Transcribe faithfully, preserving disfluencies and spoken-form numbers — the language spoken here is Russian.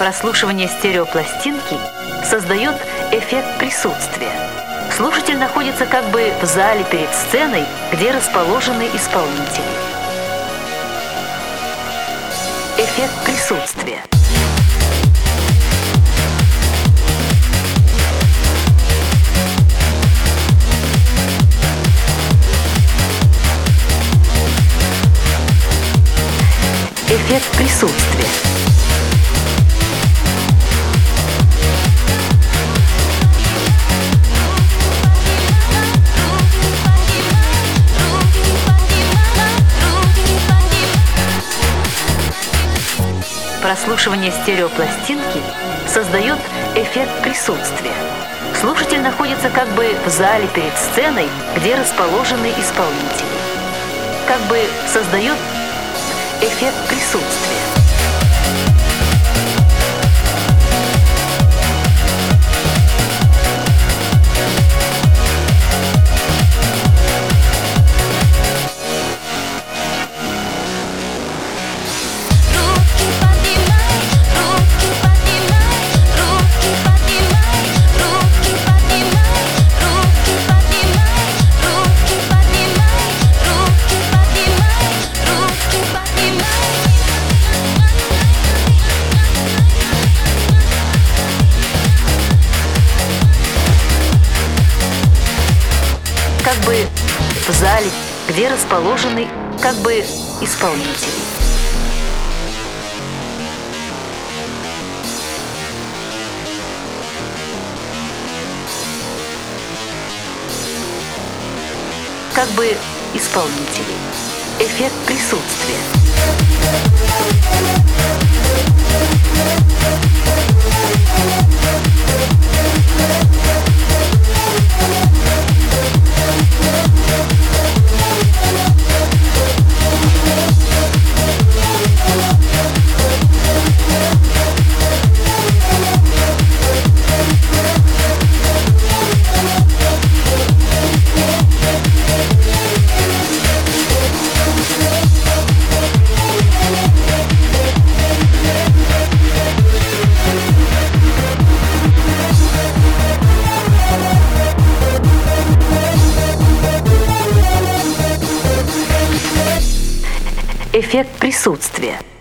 Прослушивание стереопластинки создает эффект присутствия. Слушатель находится как бы в зале перед сценой, где расположены исполнители. Эффект присутствия. Эффект присутствия. Прослушивание стереопластинки создает эффект присутствия. Слушатель находится как бы в зале перед сценой, где расположены исполнители. Как бы создает эффект присутствия. Как бы в зале, где расположены как бы исполнители. Как бы исполнители. Эффект присутствия. Эффект присутствия.